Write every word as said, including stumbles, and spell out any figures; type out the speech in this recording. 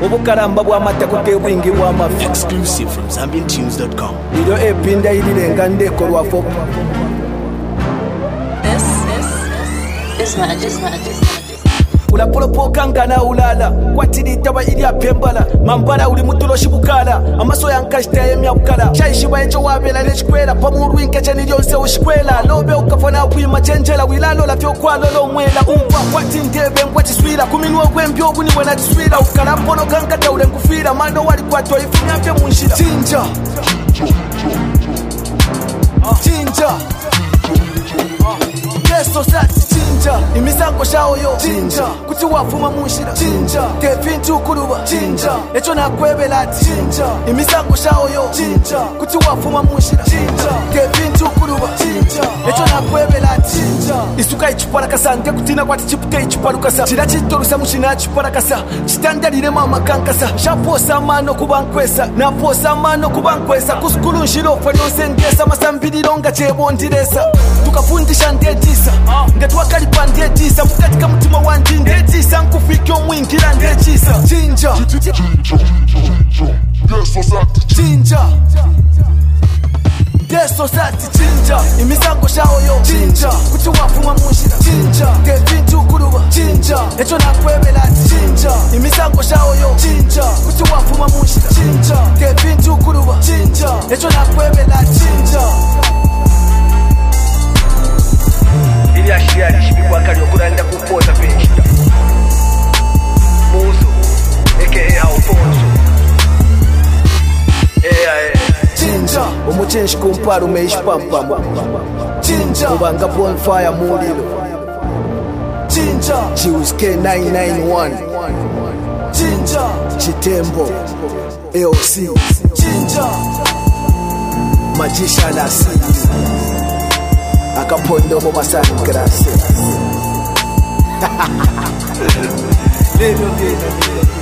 obukaramba bw'amata kutebwingi bw'amafi. Exclusive from zambian tunes dot com. Ilo epinda ilirenga ndeko lwafo. This is magic, magic. Ulapolopoka ngana ulala kwatirita ba ili apembala mambala uli mutulo shibukala amaso yankashita yemyabukala chayishiba echo wabela nechikwela pamuru inkeche nilionse ushikwela lobe ukafona kwima chenjela wilalo la fyokwalo lo mwela umpa kwati ndebe mbwa chiswila kuminwa kwembyo buni wena chiswila ukala mpono kankata ule nkufila mando wali kwatwa ifunyapye munshila chinja chinja Yeso sati chinja imisango shawo yo chinja kuti wafuma munshira chinja kevintu kuruba chinja echo nakwebela ati chinja imisango shawo yo chinja kuti wafuma munshira chinja kevintu kuruba chinja echo nakwebela ati chinja isuka ichiparakasa nde kutina kwati chipuke ichiparukasa chira chitorusa mushina chiparakasa chitandalire mama kankasa shaposa mano kubankwesa naposa mano kubankwesa kusukulu nshiro fwe nonsengesa masambiriro nga chebondiresa tukafundisha ndetisa ngatwakali pandetisa mukatika mutima wandi ndetisa nkufikyo mwingira ndetisa chinja chinja Yeso sati chinja imisango shawo yo chinja kuti wafuma munshira chinja kevintu kuruba chinja echo nakwebela ati chinja imisango shawo yo chinja kuti wafuma munshira chinja kevintu kuruba chinja echo nakwebela ati chinja ili ashiria lishibikwa kali okuranda kupoza penshita Muzo aka Alfonso Ea ea Chinja umuchenshi kumpara umeishi pampama Chinja ubanga bonfire mulilo Chinja Chius K nine nine one Chinja Chitembo A O C Chinja Magician Asili Akapondo mo masani grase. Lelo lelo